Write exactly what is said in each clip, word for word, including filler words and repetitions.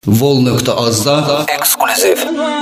Vol.azda ekskluziv.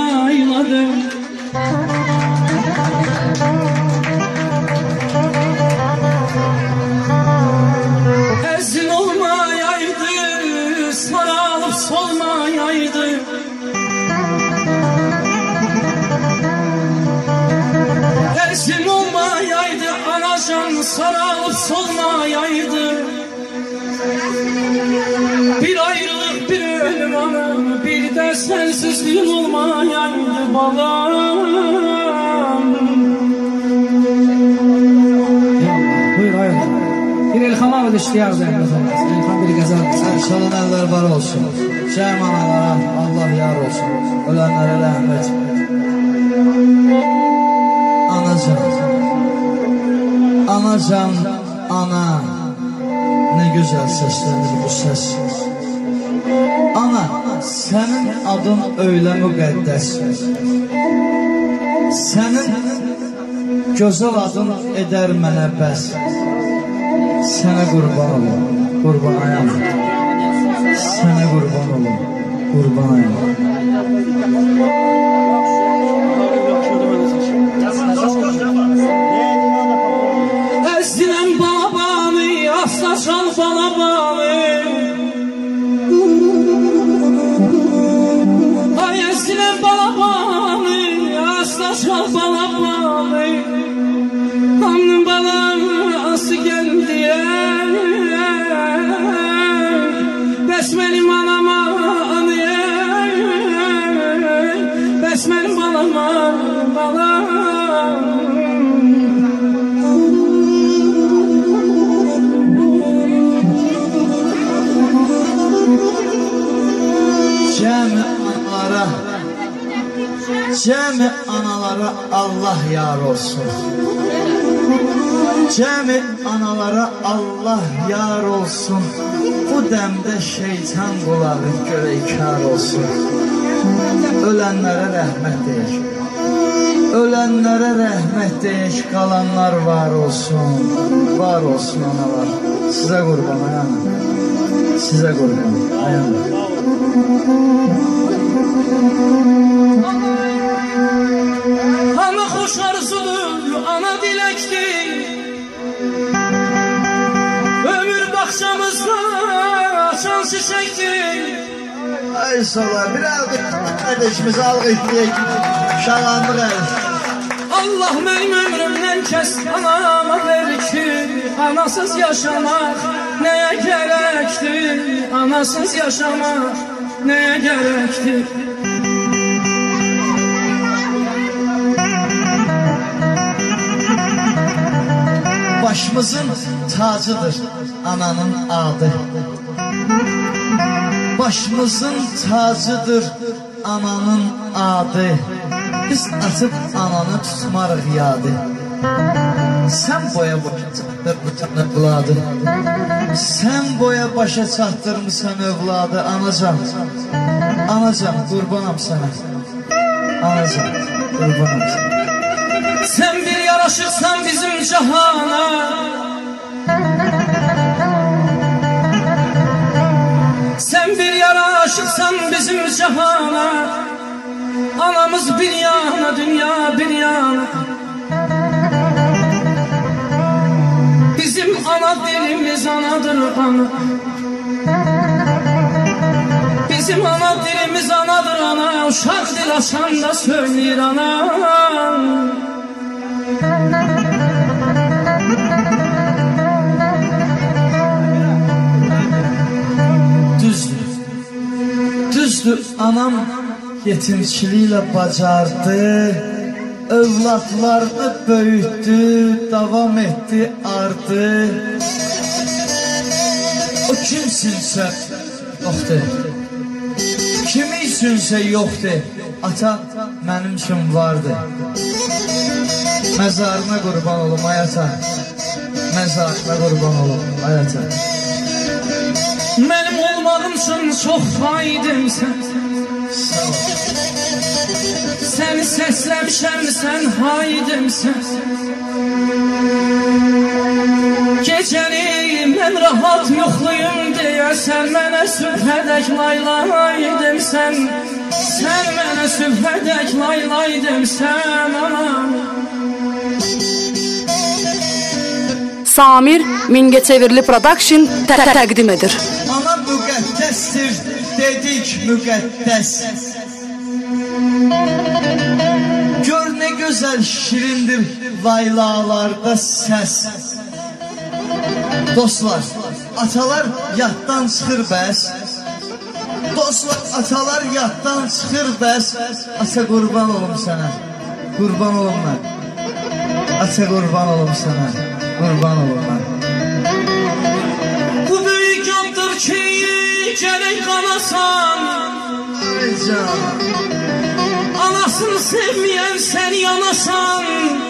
Ezin olmayaydı, saralıp solmayaydı. Ezin olmayaydı, anacan saralıp solmayaydı. Bir ayrılık bir ölüm ana, bir de sensizliğin olmayaydı balam. Buyur hayır. Bir İlham abi de işleyar da İlham bir gazel. Çalın eller var olsun. Cem analara Allah yar olsun. Ölenlere rahmet. Anacan. Anacan, ana. Ne güzel seslenir bu ses. Ana, senin adın öyle müqəddəs. Senin gözəl adın eder mənə bəs. Sənə qurban olum, qurban ayam. Sənə qurban olum, qurban ayam. Əzdiləm babanı, aslaşan balabanı. Ay əzdiləm balabanı, aslaşan balabanı. Anın balası geldi ey, bəs mənim anama ey, bəs mənim balama balam. Cəmi analara, cəmi analara Allah yar olsun. Cəmi analara Allah yar olsun. Bu dəmdə şeytan qulağı görək kar olsun. Ölənlərə rəhmət deyək. Ölənlərə rəhmət deyək, qalanlar var olsun. Var olsun analar. Sizə qurban ayam. Sizə qurban ayam. Ana xoş arzudur, ana diləkdir. Ömür baxşamızda açan çiçəkdir. Ay sola, bir alqı kardeşimizi alqı etməyək. Şalandı qayır. Allah mənim ömrümdən kəs anama verir ki, anasız yaşamaq nəyə gərəkdir? Anasız yaşamaq nəyə gərəkdir? Başımızın tacıdır ananın adı. Başımızın tacıdır ananın adı. Biz atıb ananı tutmarıq yadı. Sen boya başa çatdırmısan övladı. Sen boya başa çatdırmısan övladı. Anacan, anacan qurbanam sana. Anacan, qurbanam sana. Sen bir yaraşırsan bizim cahana. Sen bir yaraşırsan bizim cahana. Anamız bir yana, dünya bir yana. Bizim ana dilimiz anadır ana. Bizim ana dilimiz anadır ana. Uşaq dil açan da söyleyir ana. Düzdür, düzdür anam yetimçiliğiyle bacardı. Övladlarını böyüttü, davam etti, ardı. O kimsinsə yoxdur, kimi üçünsə yoxdur. Ata mənim üçün vardı. Məzarına qurban olum ay ata. Məzarına qurban olum ay ata. Mənim olmağım üçün çox faydımsən. Sağ ol. Səni səsləmişəm, sən haydımsən. Gecəni mən rahat yoxluyum deyə sən mənə sübhədək laylaydım sən, sən mənə sübhədək lay lay demsən anam. Samir Mingəçevirli Production tə təqdim edir. Ana müqəddəsdir, dedik müqəddəs. Gör nə gözəl şirindir laylalarda səs. Dostlar, atalar yaddan çıxır bəs. Dostlar, atalar yaddan çıxır bəs. Ata qurban olum sənə, qurban olum mən. Ata qurban olum sənə, qurban olum mən. Bu böyük yandır ki, gərək qanasan. Ay canım. Anasını sevməyən sən yanasan.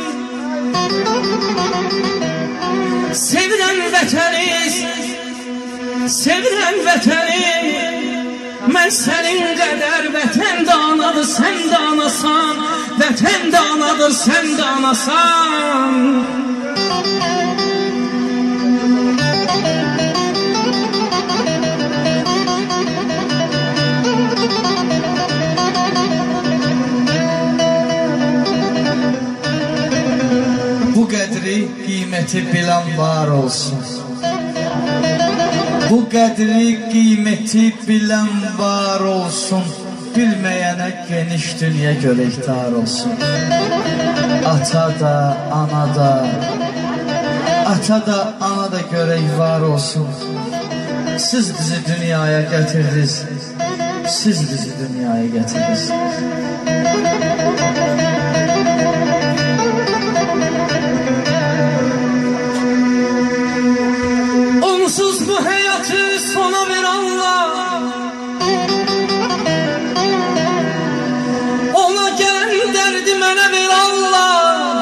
Sevirəm vətəniz, sevirəm vətənim. Mən sənin qədər vətən də anadır, sən də anasan. Vətən də anadır, sən də anasan. Bu qədri, qiyməti bilən var olsun. Bu qədri, qiyməti bilən var olsun. Bilməyənə geniş dünya görəkdar olsun. Ata da, ana da, ata da, ana da görək var olsun. Siz bizi dünyaya gətirdiniz, siz bizi dünyaya gətirdiniz. Onsuz bu həyatı sona ver Allah. Ona gələn dərdi mənə ver Allah.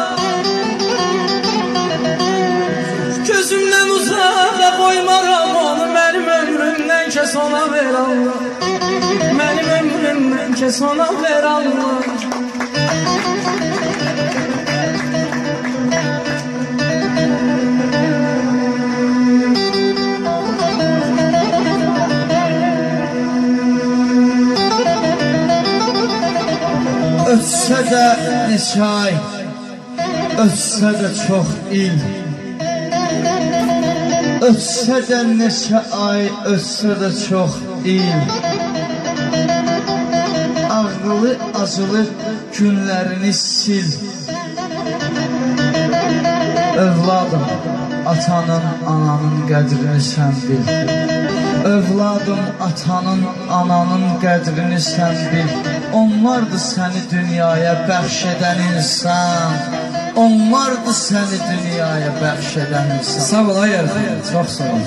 Gözümdən uzağa qoymaram onu. Mənim ömrümdən kəs ona ver Allah. Mənim ömrümdən kəs ona ver Allah. Ötsə də neçə ay, ötsə də çox il. Ötsə də neçə ay, ötsə də çox il. Ağrılı, acılı günlərini sil. Övladım, atanın, ananın qədrini sən bil. Övladım, atanın, ananın qədrini sən bil. Onlardır səni dünyaya bəxş edən insan. Onlardır səni dünyaya bəxş edən insan. Sağ ol ay Erxan, çox sağ ol.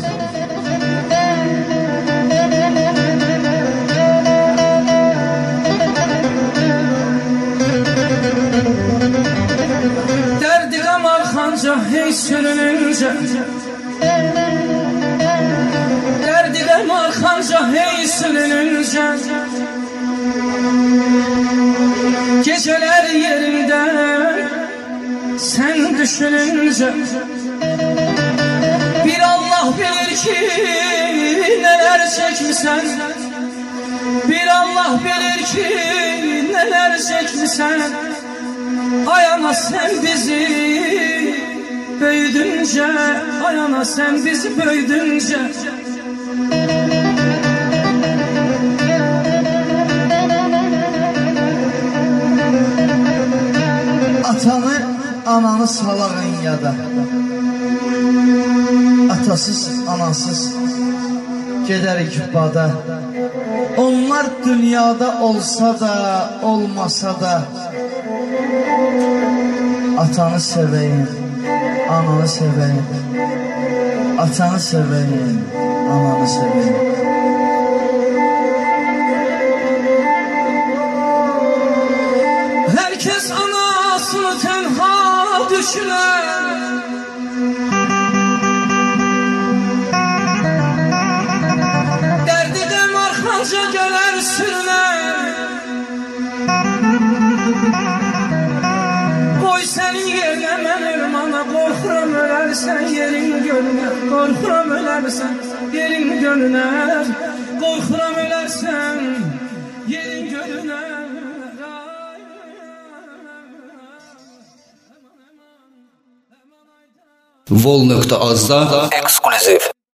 Dərdi qam arxanca hey sürününcə. Dərdi qam arxanca hey sürününcə. Gecələr yerində sən düşününcə. Bir Allah bilir ki nələr çəkmisən. Bir Allah bilir ki nələr çəkmisən. Ay ana sən bizi böyüdüncə. Ay ana sən bizi böyüdüncə. Atanı, ananı salağın yada. Atasız, anasız gedərik bada. Onlar dünyada olsa da, olmasa da atanı sevəyin, ananı sevəyin. Atanı sevəyin, ananı sevəyin. Herkes anasını tenha düşüner. Derdi de markanca göler sürüner. Koy senin yerine ben ölmana. Korkuram ölersen yerin gölüner. Korkuram ölersen yerin gölüner. Korkuram ölersen vol nöqta azda ekskluziv.